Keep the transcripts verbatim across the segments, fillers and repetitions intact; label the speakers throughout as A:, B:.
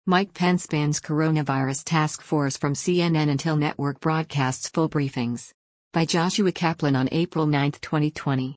A: Mike Pence bans coronavirus task force from C N N until network broadcasts full briefings. By Joshua Kaplan on April ninth, twenty twenty.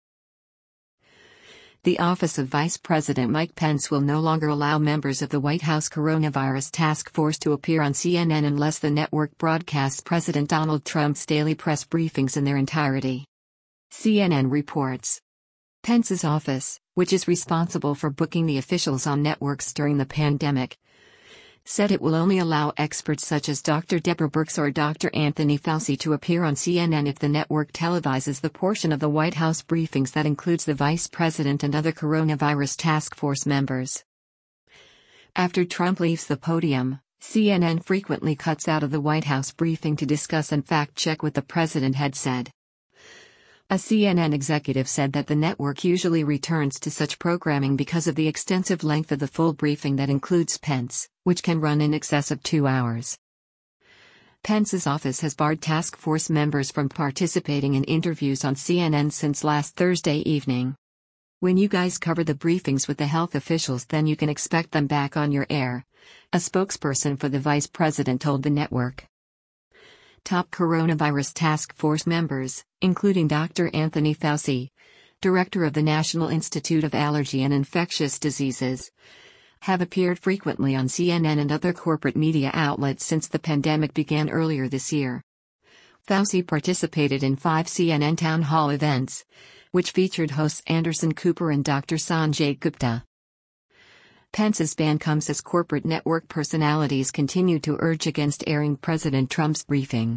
A: The office of Vice President Mike Pence will no longer allow members of the White House Coronavirus Task Force to appear on C N N unless the network broadcasts President Donald Trump's daily press briefings in their entirety. C N N reports. Pence's office, which is responsible for booking the officials on networks during the pandemic, said it will only allow experts such as Doctor Deborah Birx or Doctor Anthony Fauci to appear on C N N if the network televises the portion of the White House briefings that includes the Vice President and other coronavirus task force members. After Trump leaves the podium, C N N frequently cuts out of the White House briefing to discuss and fact-check what the president had said. A C N N executive said that the network usually returns to such programming because of the extensive length of the full briefing that includes Pence, which can run in excess of two hours. Pence's office has barred task force members from participating in interviews on C N N since last Thursday evening. "When you guys cover the briefings with the health officials, then you can expect them back on your air," a spokesperson for the vice president told the network. Top coronavirus task force members, including Doctor Anthony Fauci, director of the National Institute of Allergy and Infectious Diseases, have appeared frequently on C N N and other corporate media outlets since the pandemic began earlier this year. Fauci participated in five C N N town hall events, which featured hosts Anderson Cooper and Doctor Sanjay Gupta. Pence's ban comes as corporate network personalities continue to urge against airing President Trump's briefing.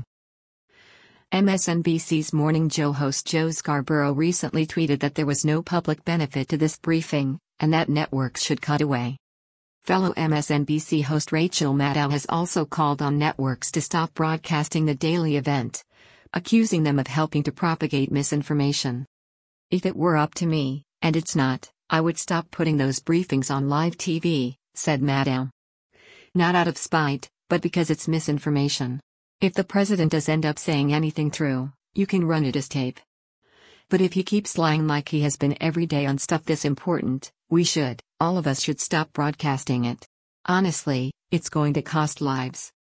A: M S N B C's Morning Joe host Joe Scarborough recently tweeted that there was no public benefit to this briefing, and that networks should cut away. Fellow M S N B C host Rachel Maddow has also called on networks to stop broadcasting the daily event, accusing them of helping to propagate misinformation. "If it were up to me, and it's not, I would stop putting those briefings on live T V," said Maddow. "Not out of spite, but because it's misinformation. If the president does end up saying anything true, you can run it as tape. But if he keeps lying like he has been every day on stuff this important, we should, all of us should stop broadcasting it. Honestly, it's going to cost lives."